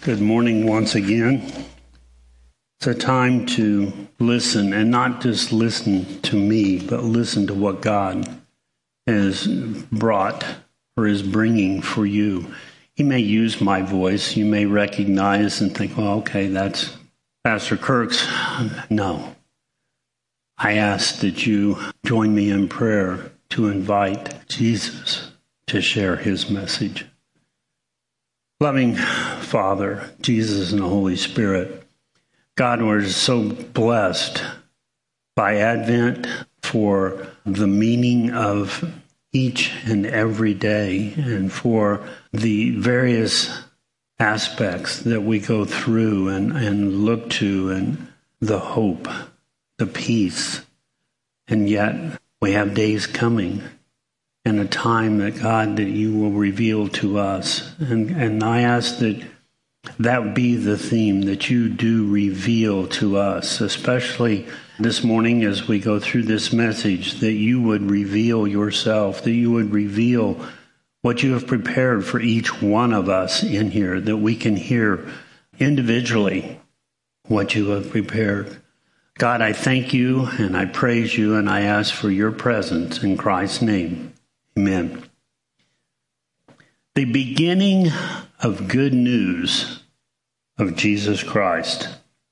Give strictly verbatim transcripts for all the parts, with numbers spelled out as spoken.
Good morning once again. It's a time to listen, and not just listen to me, but listen to what God has brought or is bringing for you. He may use my voice. You may recognize and think, well, okay, that's Pastor Kirk's. No. I ask that you join me in prayer to invite Jesus to share his message. Loving Father, Jesus, and the Holy Spirit, God, we're so blessed by Advent for the meaning of each and every day and for the various aspects that we go through and, and look to, and the hope, the peace. And yet we have days coming and a time that, God, that you will reveal to us. And, and I ask that that be the theme, that you do reveal to us, especially this morning as we go through this message, that you would reveal yourself, that you would reveal what you have prepared for each one of us in here, that we can hear individually what you have prepared. God, I thank you and I praise you and I ask for your presence in Christ's name. Amen. The beginning of good news of Jesus Christ.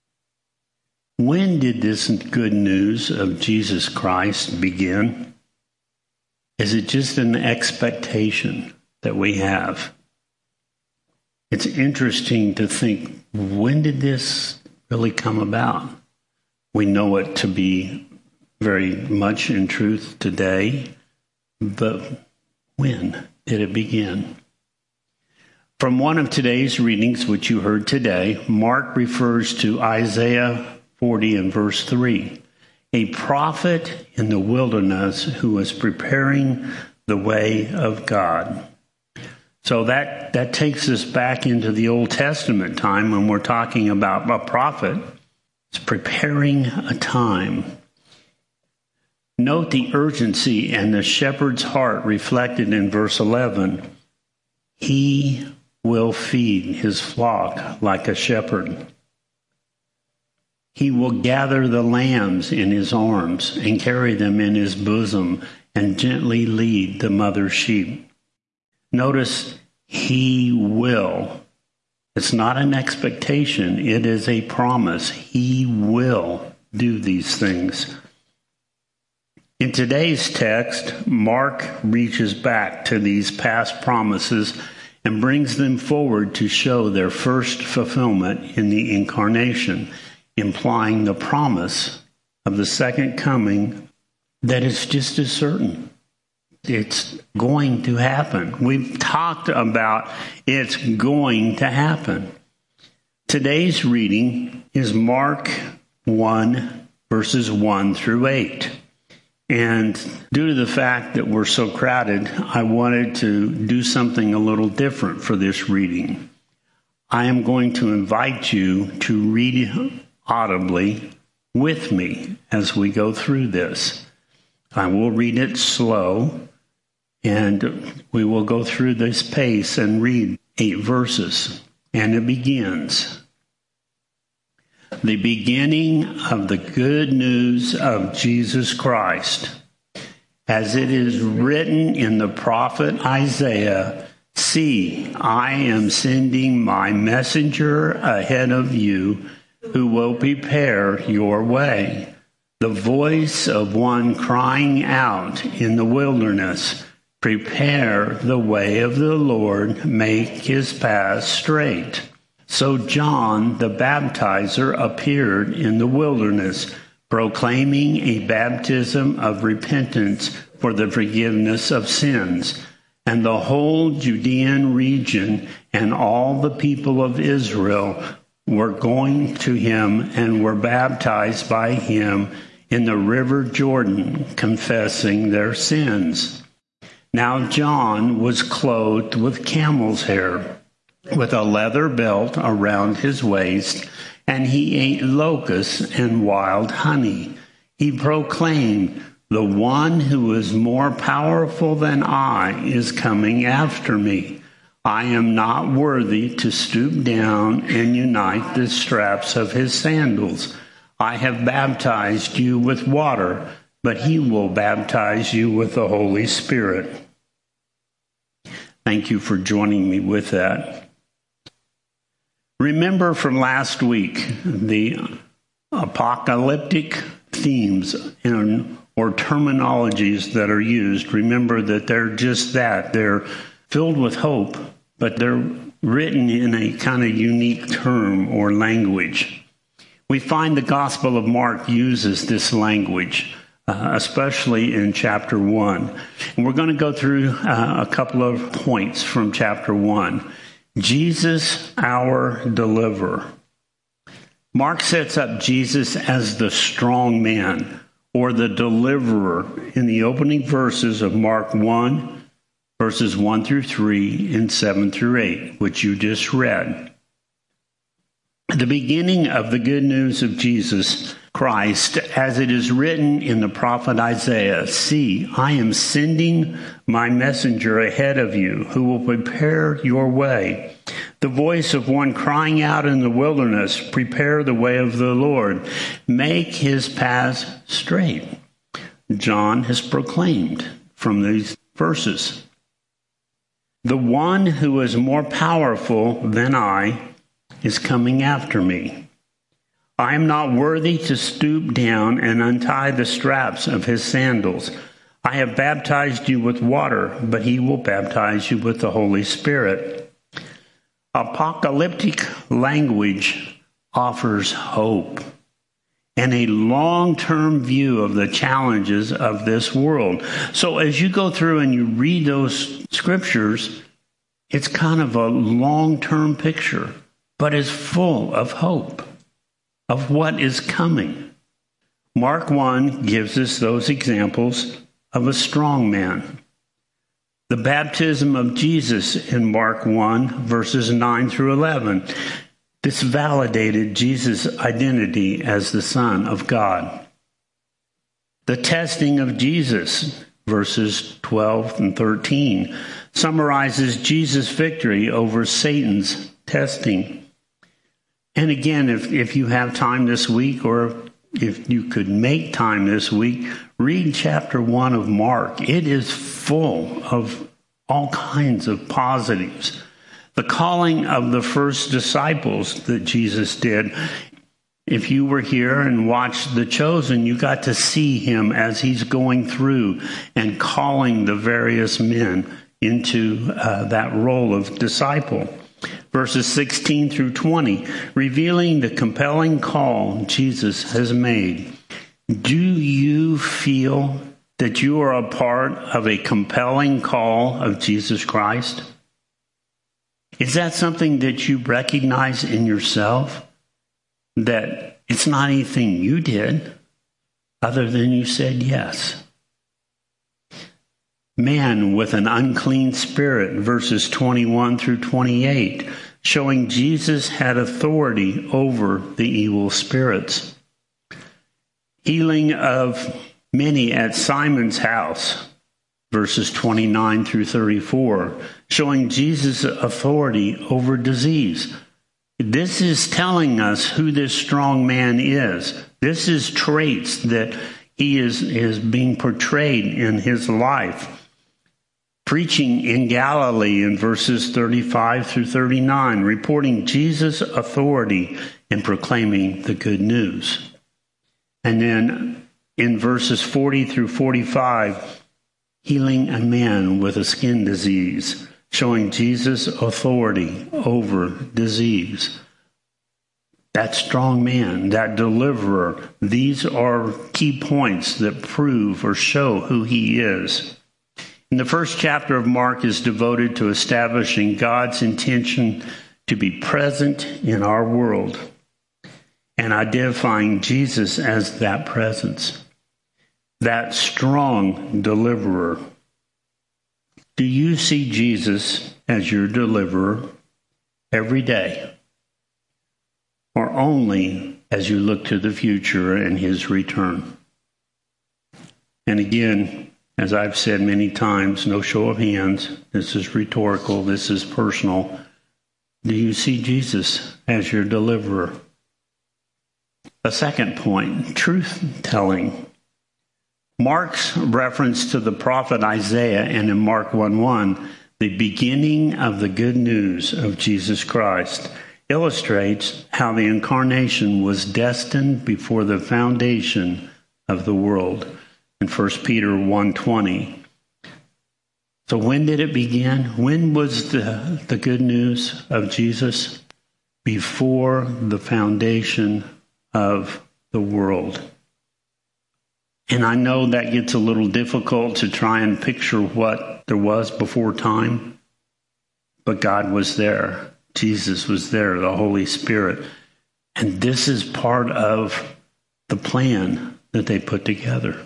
When did this good news of Jesus Christ begin? Is it just an expectation that we have? It's interesting to think, when did this really come about? We know it to be very much in truth today. But when did it begin? From one of today's readings, which you heard today, Mark refers to Isaiah forty and verse three, a prophet in the wilderness who was preparing the way of God. So that, that takes us back into the Old Testament time when we're talking about a prophet. It's preparing a time. Note the urgency and the shepherd's heart reflected in verse eleven. He will feed his flock like a shepherd. He will gather the lambs in his arms and carry them in his bosom and gently lead the mother sheep. Notice, he will. It's not an expectation. It is a promise. He will do these things. In today's text, Mark reaches back to these past promises and brings them forward to show their first fulfillment in the incarnation, implying the promise of the second coming that is just as certain. It's going to happen. We've talked about it's going to happen. Today's reading is Mark one, verses one through eight. And due to the fact that we're so crowded, I wanted to do something a little different for this reading. I am going to invite you to read audibly with me as we go through this. I will read it slow, and we will go through this pace and read eight verses. And it begins. The beginning of the good news of Jesus Christ. As it is written in the prophet Isaiah, see, I am sending my messenger ahead of you who will prepare your way. The voice of one crying out in the wilderness, prepare the way of the Lord, make his path straight. So John the baptizer appeared in the wilderness, proclaiming a baptism of repentance for the forgiveness of sins. And the whole Judean region and all the people of Israel were going to him and were baptized by him in the river Jordan, confessing their sins. Now John was clothed with camel's hair, with a leather belt around his waist, and he ate locusts and wild honey. He proclaimed, the one who is more powerful than I is coming after me. I am not worthy to stoop down and unite the straps of his sandals. I have baptized you with water, but he will baptize you with the Holy Spirit. Thank you for joining me with that. Remember from last week the apocalyptic themes and or terminologies that are used. Remember that they're just that. They're filled with hope, but they're written in a kind of unique term or language. We find the Gospel of Mark uses this language, uh, especially in chapter one. And we're going to go through uh, a couple of points from chapter one. Jesus, our deliverer. Mark sets up Jesus as the strong man, or the deliverer, in the opening verses of Mark one, verses one through three and seven through eight, which you just read. The beginning of the good news of Jesus Christ, as it is written in the prophet Isaiah, "See, I am sending my messenger ahead of you, who will prepare your way. The voice of one crying out in the wilderness, prepare the way of the Lord, make his paths straight." John has proclaimed from these verses. The one who is more powerful than I is coming after me. I am not worthy to stoop down and untie the straps of his sandals. I have baptized you with water, but he will baptize you with the Holy Spirit. Apocalyptic language offers hope and a long-term view of the challenges of this world. So as you go through and you read those scriptures, it's kind of a long-term picture, but is full of hope of what is coming. Mark one gives us those examples of a strong man. The baptism of Jesus in Mark one, verses nine through eleven. This validated Jesus' identity as the Son of God. The testing of Jesus, verses twelve and thirteen, summarizes Jesus' victory over Satan's testing. And again, if, if you have time this week, or if you could make time this week, read chapter one of Mark. It is full of all kinds of positives. The calling of the first disciples that Jesus did. If you were here and watched The Chosen, you got to see him as he's going through and calling the various men into uh, that role of disciple. Verses sixteen through twenty, revealing the compelling call Jesus has made. Do you feel that you are a part of a compelling call of Jesus Christ? Is that something that you recognize in yourself? That it's not anything you did other than you said yes. Man with an unclean spirit, verses twenty-one through twenty-eight, showing Jesus had authority over the evil spirits. Healing of many at Simon's house, verses twenty-nine through thirty-four, showing Jesus' authority over disease. This is telling us who this strong man is. This is traits that he is, is being portrayed in his life. Preaching in Galilee in verses thirty-five through thirty-nine, reporting Jesus' authority and proclaiming the good news. And then in verses forty through forty-five, healing a man with a skin disease, showing Jesus' authority over disease. That strong man, that deliverer, these are key points that prove or show who he is. And the first chapter of Mark is devoted to establishing God's intention to be present in our world and identifying Jesus as that presence, that strong deliverer. Do you see Jesus as your deliverer every day, or only as you look to the future and his return? And again, As I've said many times, no show of hands. This is rhetorical. This is personal. Do you see Jesus as your deliverer? A second point, truth-telling. Mark's reference to the prophet Isaiah, and in Mark one one, the beginning of the good news of Jesus Christ, illustrates how the incarnation was destined before the foundation of the world in First Peter one twenty. So when did it begin? When was the, the good news of Jesus? Before the foundation of the world. And I know that gets a little difficult to try and picture what there was before time, but God was there. Jesus was there, the Holy Spirit. And this is part of the plan that they put together.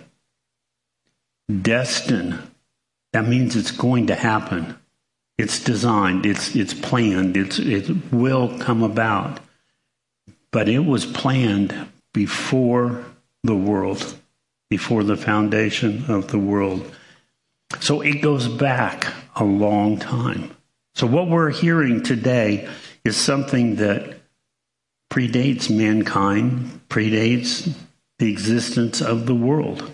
Destined. That means it's going to happen. It's designed. It's it's planned. It's it will come about. But it was planned before the world, before the foundation of the world. So it goes back a long time. So what we're hearing today is something that predates mankind, predates the existence of the world.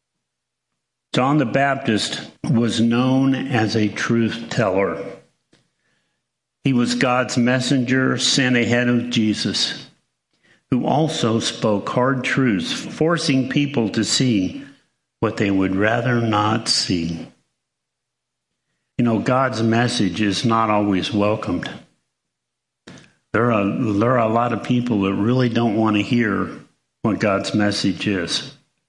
John the Baptist was known as a truth teller. He was God's messenger sent ahead of Jesus, who also spoke hard truths, forcing people to see what they would rather not see. You know, God's message is not always welcomed. There are, there are a lot of people that really don't want to hear what God's message is.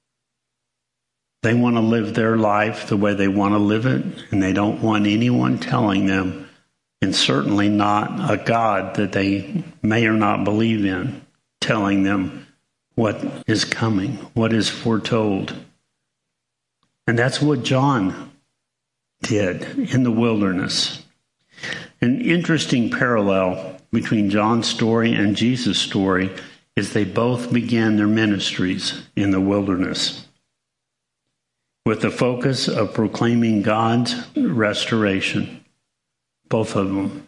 They want to live their life the way they want to live it, and they don't want anyone telling them, and certainly not a God that they may or not believe in, telling them what is coming, what is foretold. And that's what John did in the wilderness. An interesting parallel between John's story and Jesus' story is they both began their ministries in the wilderness with the focus of proclaiming God's restoration, both of them.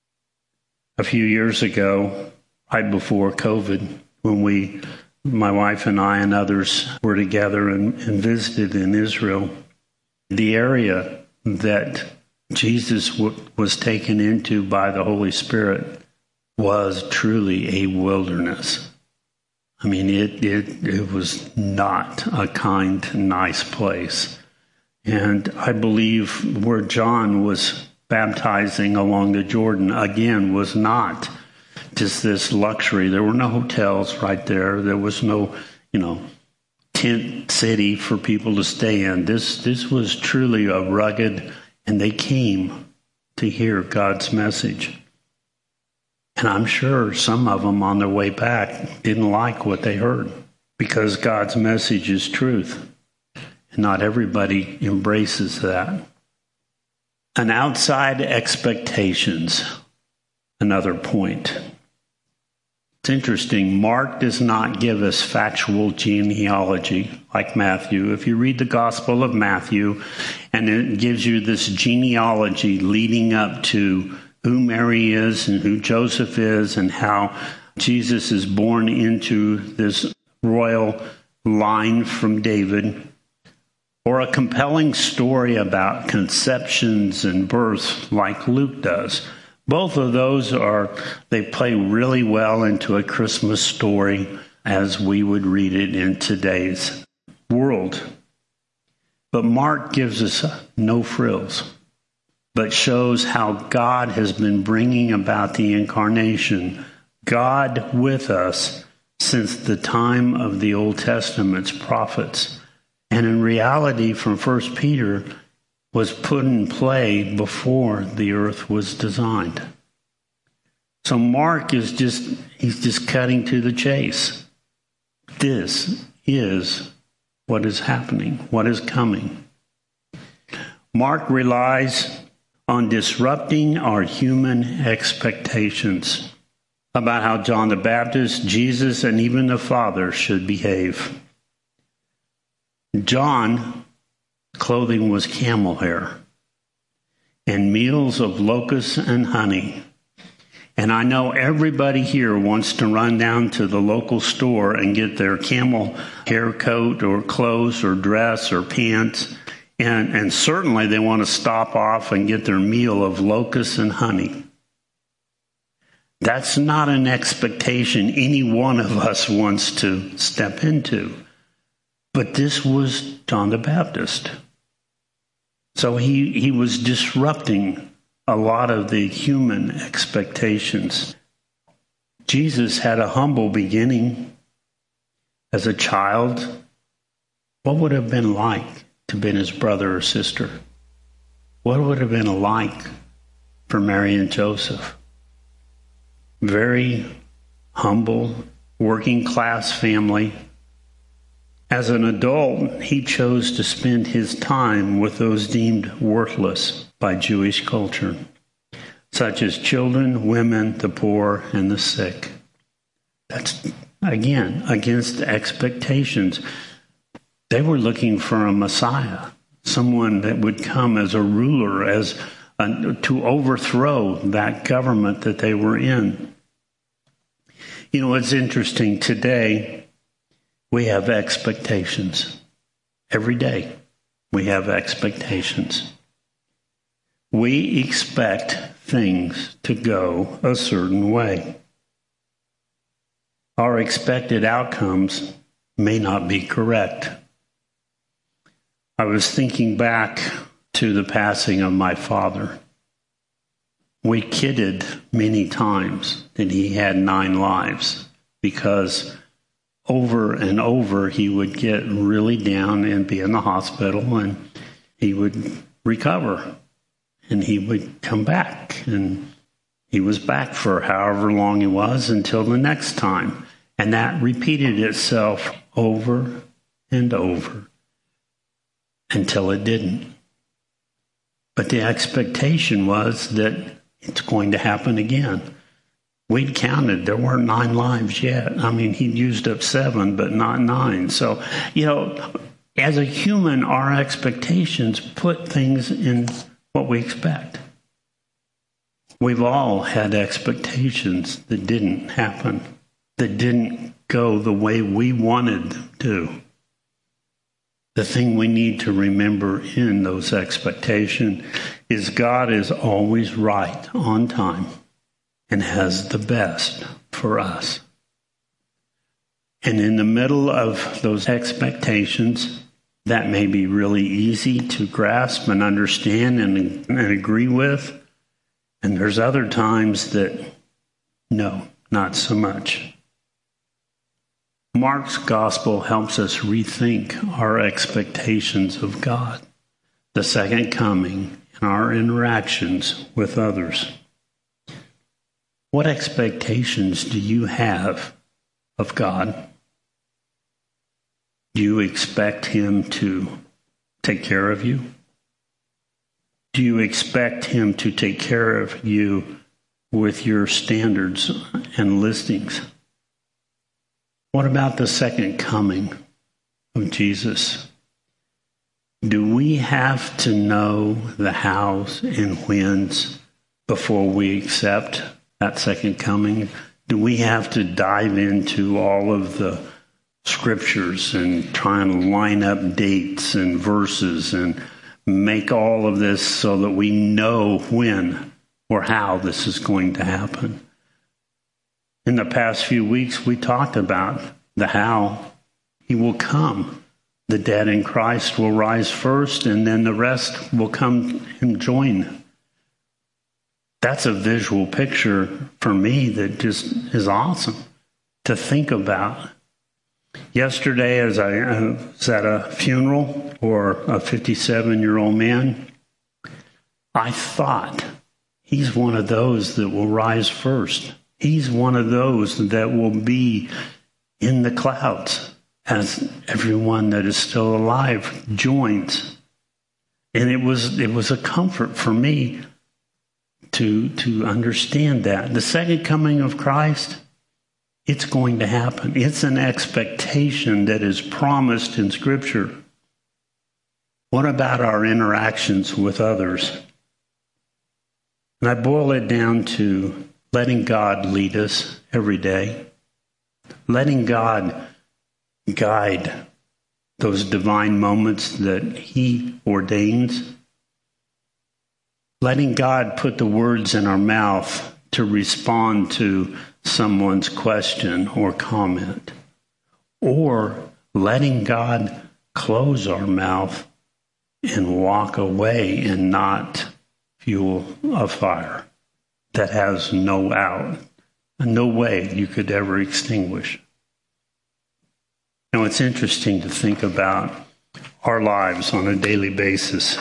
A few years ago, right before COVID, when we, my wife and I and others were together and, and visited in Israel, the area that Jesus w- was taken into by the Holy Spirit was truly a wilderness. I mean, it, it, it was not a kind, nice place. And I believe where John was baptizing along the Jordan, again, was not just this luxury. There were no hotels right there. There was no, you know, tent city for people to stay in. This this was truly a rugged, and they came to hear God's message. And I'm sure some of them on their way back didn't like what they heard, because God's message is truth. And not everybody embraces that. And outside expectations, another point. It's interesting, Mark does not give us factual genealogy like Matthew. If you read the Gospel of Matthew, and it gives you this genealogy leading up to who Mary is and who Joseph is and how Jesus is born into this royal line from David, or a compelling story about conceptions and births like Luke does. Both of those are, they play really well into a Christmas story as we would read it in today's world. But Mark gives us no frills, but shows how God has been bringing about the incarnation, God with us, since the time of the Old Testament's prophets. And in reality, from First Peter, was put in play before the earth was designed. So Mark is just, he's just cutting to the chase. This is what is happening, what is coming. Mark relies on disrupting our human expectations about how John the Baptist, Jesus, and even the Father should behave. John clothing was camel hair, and meals of locusts and honey. And I know everybody here wants to run down to the local store and get their camel hair coat or clothes or dress or pants. And, and certainly they want to stop off and get their meal of locusts and honey. That's not an expectation any one of us wants to step into. But this was John the Baptist. So he, he was disrupting a lot of the human expectations. Jesus had a humble beginning. As a child, what would it have been like to have been his brother or sister? What would it have been like for Mary and Joseph? Very humble, working class family. As an adult, he chose to spend his time with those deemed worthless by Jewish culture, such as children, women, the poor, and the sick. That's, again, against expectations. They were looking for a Messiah, someone that would come as a ruler, as a, to overthrow that government that they were in. You know, it's interesting. Today, we have expectations. Every day, we have expectations. We expect things to go a certain way. Our expected outcomes may not be correct. I was thinking back to the passing of my father. We kidded many times that he had nine lives because over and over he would get really down and be in the hospital and he would recover. And he would come back, and he was back for however long he was until the next time. And that repeated itself over and over until it didn't. But the expectation was that it's going to happen again. We'd counted. There weren't nine lives yet. I mean, he'd used up seven, but not nine. So, you know, as a human, our expectations put things in what we expect. We've all had expectations that didn't happen, that didn't go the way we wanted to. The thing we need to remember in those expectations is God is always right on time and has the best for us. And in the middle of those expectations, that may be really easy to grasp and understand and, and agree with. And there's other times that, no, not so much. Mark's gospel helps us rethink our expectations of God, the second coming, and our interactions with others. What expectations do you have of God? Do you expect him to take care of you? Do you expect him to take care of you with your standards and listings? What about the second coming of Jesus? Do we have to know the hows and whens before we accept that second coming? Do we have to dive into all of the scriptures and try and line up dates and verses and make all of this so that we know when or how this is going to happen? In the past few weeks, we talked about the how. He will come. The dead in Christ will rise first, and then the rest will come and join. That's a visual picture for me that just is awesome to think about. Yesterday, as I was at a funeral for a fifty-seven-year-old man, I thought, he's one of those that will rise first. He's one of those that will be in the clouds as everyone that is still alive joins. And it was it was a comfort for me to, to understand that. The second coming of Christ, it's going to happen. It's an expectation that is promised in Scripture. What about our interactions with others? And I boil it down to letting God lead us every day, letting God guide those divine moments that He ordains, letting God put the words in our mouth to respond to someone's question or comment, or letting God close our mouth and walk away and not fuel a fire that has no out, no way you could ever extinguish. Now, it's interesting to think about our lives on a daily basis.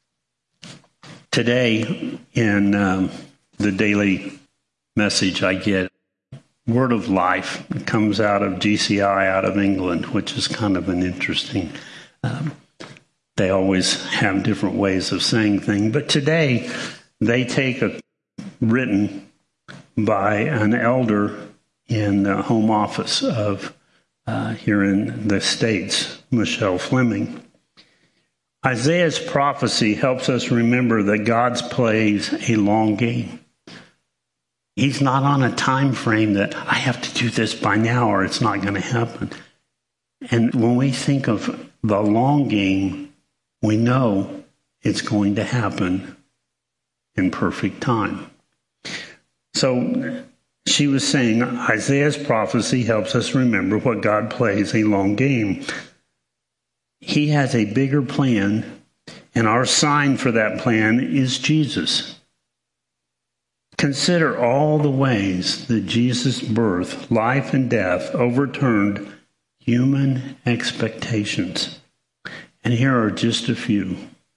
Today, in um, the daily message I get, Word of Life, it comes out of G C I out of England, which is kind of an interesting, um, they always have different ways of saying things. But today, they take a written by an elder in the home office of uh, here in the States, Michelle Fleming. Isaiah's prophecy helps us remember that God plays a long game. He's not on a time frame that I have to do this by now or it's not going to happen. And when we think of the long game, we know it's going to happen in perfect time. So she was saying Isaiah's prophecy helps us remember what God plays a long game. He has a bigger plan, and our sign for that plan is Jesus. Consider all the ways that Jesus' birth, life, and death overturned human expectations. And here are just a few.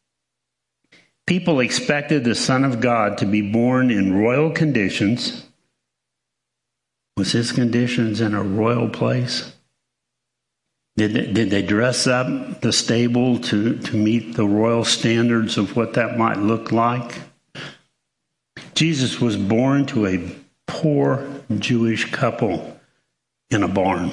People expected the Son of God to be born in royal conditions. Was his conditions in a royal place? Did they, did they dress up the stable to, to meet the royal standards of what that might look like? Jesus was born to a poor Jewish couple in a barn.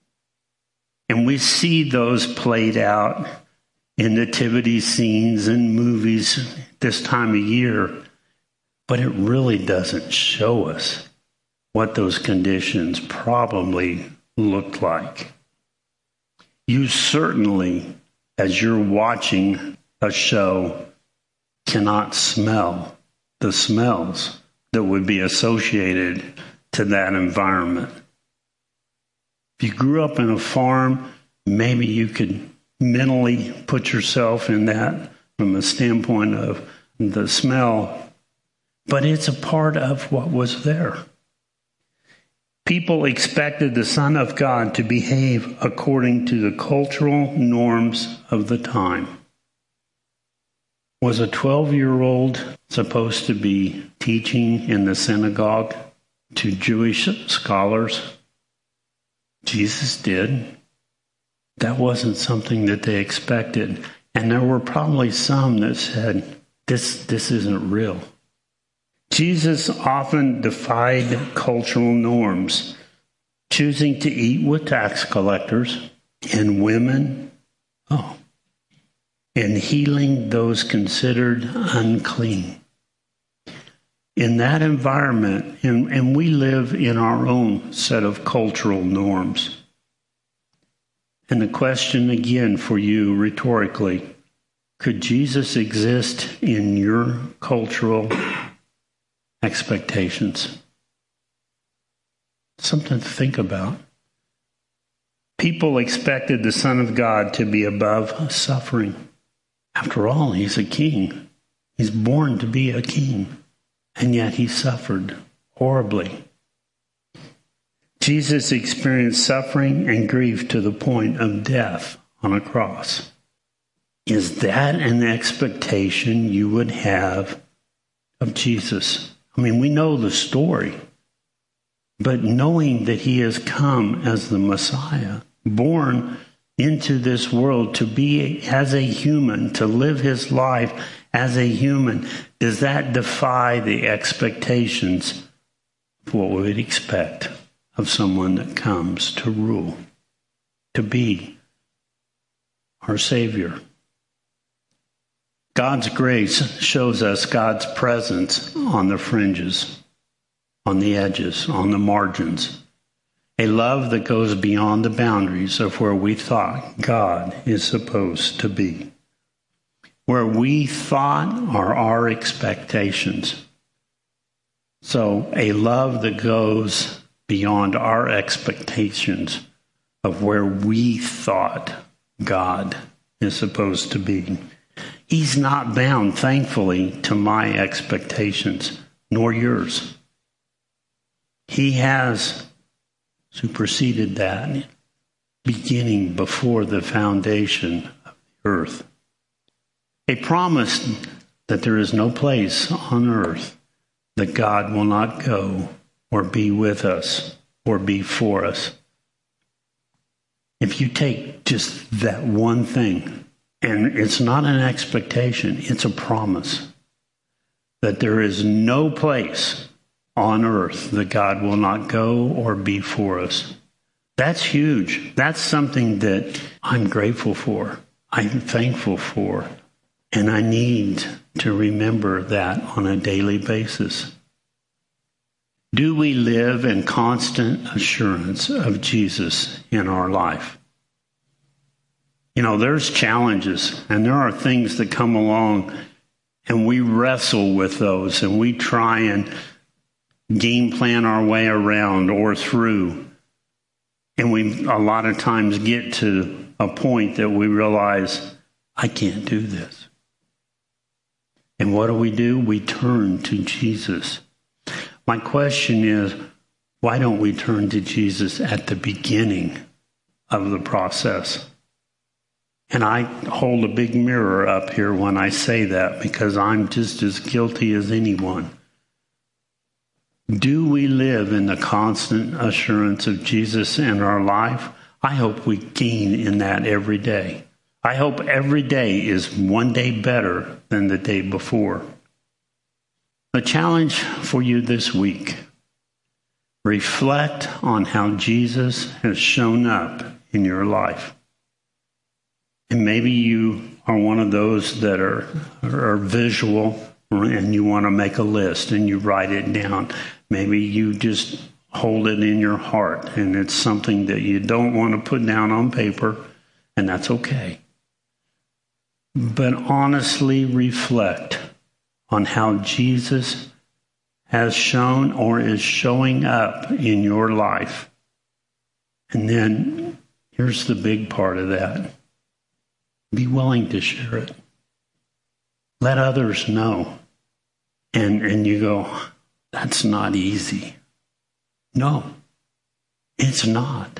And we see those played out in nativity scenes and movies this time of year, but it really doesn't show us what those conditions probably looked like. You certainly, as you're watching a show, cannot smell the smells that would be associated to that environment. If you grew up in a farm, maybe you could mentally put yourself in that from the standpoint of the smell, but it's a part of what was there. People expected the Son of God to behave according to the cultural norms of the time. Was a twelve-year-old supposed to be teaching in the synagogue to Jewish scholars? Jesus did. That wasn't something that they expected. And there were probably some that said, this, this isn't real. Jesus often defied cultural norms, choosing to eat with tax collectors and women, oh, and healing those considered unclean. In that environment, and, and we live in our own set of cultural norms. And the question again for you rhetorically, could Jesus exist in your cultural expectations? Something to think about. People expected the Son of God to be above suffering. After all, he's a king. He's born to be a king. And yet he suffered horribly. Jesus experienced suffering and grief to the point of death on a cross. Is that an expectation you would have of Jesus? I mean, we know the story, but knowing that he has come as the Messiah, born into this world to be as a human, to live his life as a human, does that defy the expectations of what we would expect of someone that comes to rule, to be our Savior? God's grace shows us God's presence on the fringes, on the edges, on the margins. A love that goes beyond the boundaries of where we thought God is supposed to be. Where we thought are our expectations. So a love that goes beyond our expectations of where we thought God is supposed to be. He's not bound, thankfully, to my expectations, nor yours. He has superseded that, beginning before the foundation of the earth. A promise that there is no place on earth that God will not go or be with us or be for us. If you take just that one thing, and it's not an expectation, it's a promise that there is no place on earth that God will not go or be for us. That's huge. That's something that I'm grateful for. I'm thankful for. And I need to remember that on a daily basis. Do we live in constant assurance of Jesus in our life? You know, there's challenges and there are things that come along and we wrestle with those and we try and game plan our way around or through. And we a lot of times get to a point that we realize, I can't do this. And what do we do? We turn to Jesus. My question is, why don't we turn to Jesus at the beginning of the process? And I hold a big mirror up here when I say that because I'm just as guilty as anyone. Do we live in the constant assurance of Jesus in our life? I hope we gain in that every day. I hope every day is one day better than the day before. The challenge for you this week, reflect on how Jesus has shown up in your life. And maybe you are one of those that are, are visual and you want to make a list and you write it down. Maybe you just hold it in your heart and it's something that you don't want to put down on paper, and that's okay. But honestly reflect on how Jesus has shown or is showing up in your life. And then here's the big part of that. Be willing to share it. Let others know. And and you go, that's not easy. No, it's not.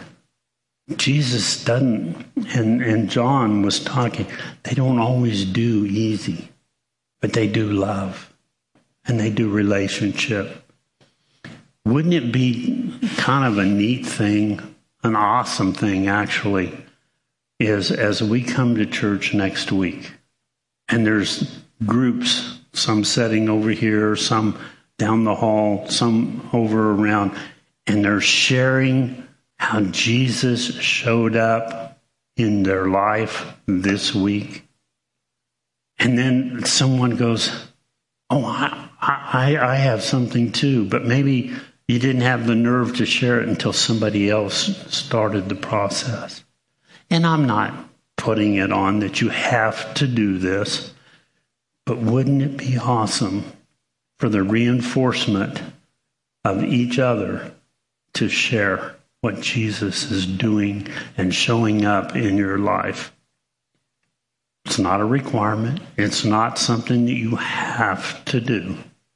Jesus doesn't, and, and John was talking, they don't always do easy, but they do love, and they do relationship. Wouldn't it be kind of a neat thing, an awesome thing actually, is as we come to church next week, and there's groups, some sitting over here, some down the hall, some over around, and they're sharing how Jesus showed up in their life this week. And then someone goes, oh, I, I, I have something too, but maybe you didn't have the nerve to share it until somebody else started the process. And I'm not putting it on that you have to do this, but wouldn't it be awesome for the reinforcement of each other to share what Jesus is doing and showing up in your life? It's not a requirement. It's not something that you have to do.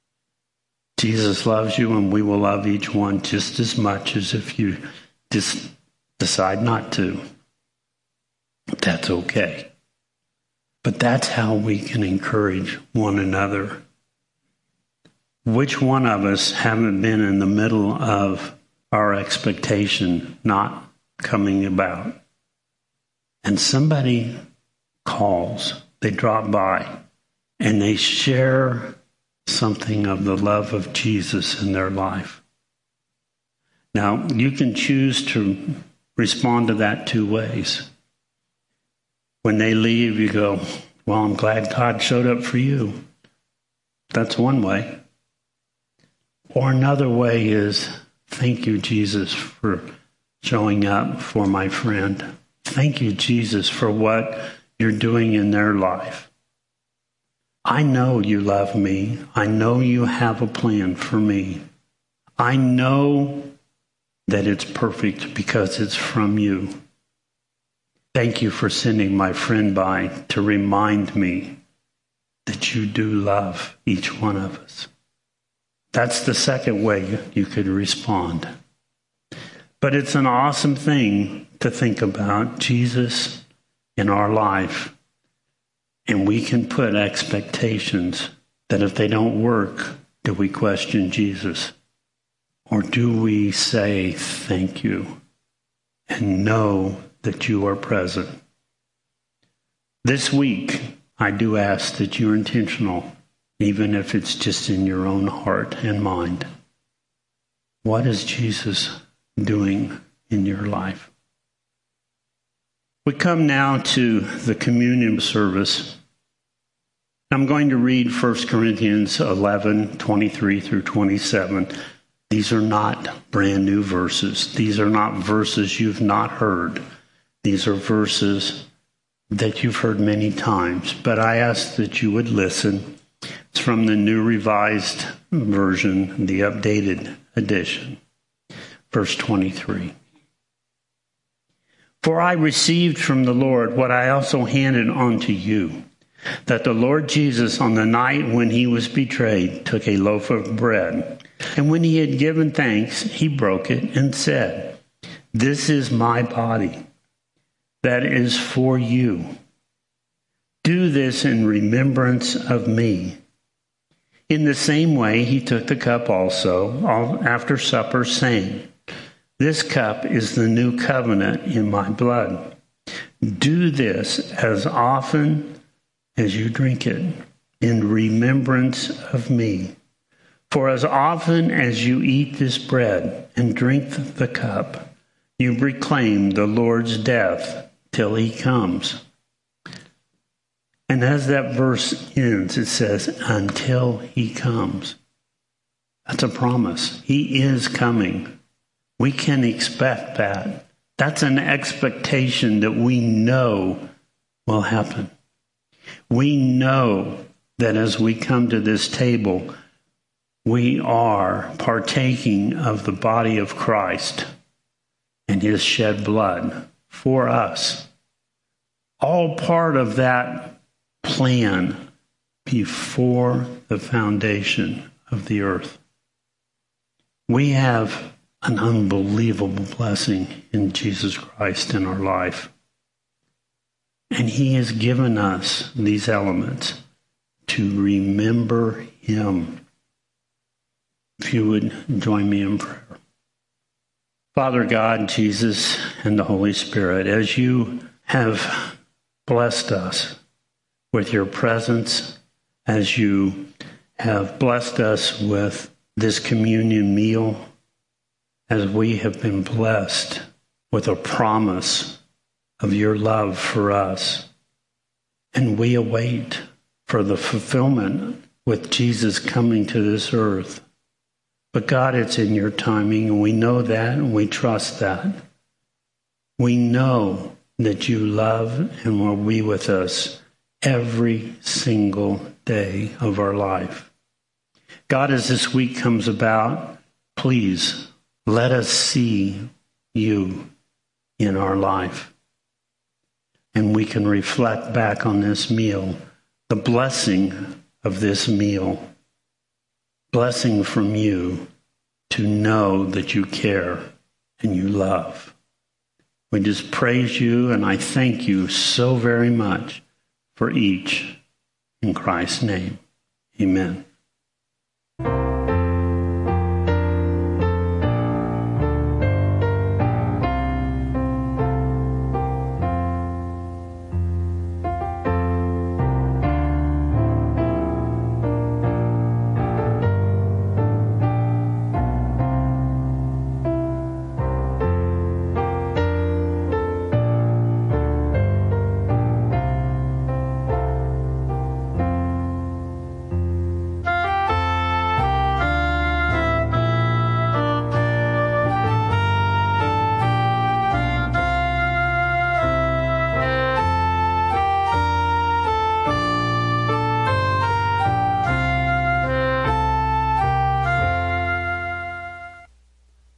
Jesus loves you, and we will love each one just as much as if you just decide not to. That's okay. But that's how we can encourage one another. Which one of us haven't been in the middle of our expectation not coming about? And somebody calls, they drop by, and they share something of the love of Jesus in their life. Now, you can choose to respond to that two ways. When they leave, you go, Well, I'm glad God showed up for you. That's one way. Or another way is, thank you, Jesus, for showing up for my friend. Thank you, Jesus, for what you're doing in their life. I know you love me. I know you have a plan for me. I know that it's perfect because it's from you. Thank you for sending my friend by to remind me that you do love each one of us. That's the second way you could respond. But it's an awesome thing to think about Jesus in our life. And we can put expectations that if they don't work, do we question Jesus? Or do we say thank you and know that you are present? This week, I do ask that you're intentional, even if it's just in your own heart and mind. What is Jesus doing in your life? We come now to the communion service. I'm going to read First Corinthians eleven, twenty-three through twenty-seven. These are not brand new verses. These are not verses you've not heard. These are verses that you've heard many times, but I ask that you would listen. It's from the New Revised Version, the updated edition. Verse twenty-three. For I received from the Lord what I also handed on to you, that the Lord Jesus, on the night when he was betrayed, took a loaf of bread, and when he had given thanks, he broke it and said, "This is my body, that is for you. Do this in remembrance of me." In the same way, he took the cup also after supper, saying, "This cup is the new covenant in my blood. Do this as often as you drink it in remembrance of me. For as often as you eat this bread and drink the cup, you proclaim the Lord's death till he comes." And as that verse ends, it says, until he comes. That's a promise. He is coming. We can expect that. That's an expectation that we know will happen. We know that as we come to this table, we are partaking of the body of Christ and his shed blood for us. All part of that plan before the foundation of the earth. We have an unbelievable blessing in Jesus Christ in our life. And he has given us these elements to remember him. If you would join me in prayer. Father God, Jesus, and the Holy Spirit, as you have blessed us with your presence, as you have blessed us with this communion meal, as we have been blessed with a promise of your love for us, and we await for the fulfillment with Jesus coming to this earth. But God, it's in your timing, and we know that, and we trust that. We know that you love and will be with us every single day of our life. God, as this week comes about, please let us see you in our life. And we can reflect back on this meal, the blessing of this meal, blessing from you to know that you care and you love. We just praise you, and I thank you so very much for each. In Christ's name, amen.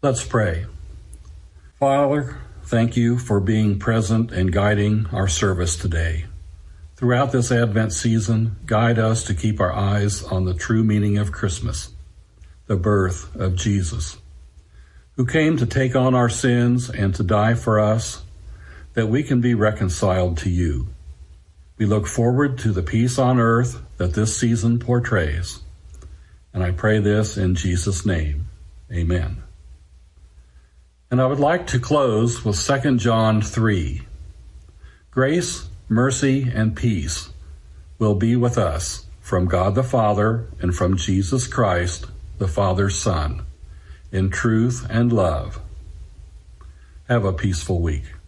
Let's pray. Father, thank you for being present and guiding our service today. Throughout this Advent season, guide us to keep our eyes on the true meaning of Christmas, the birth of Jesus, who came to take on our sins and to die for us, that we can be reconciled to you. We look forward to the peace on earth that this season portrays. And I pray this in Jesus' name. Amen. And I would like to close with Second John three. Grace, mercy, and peace will be with us from God the Father and from Jesus Christ, the Father's Son, in truth and love. Have a peaceful week.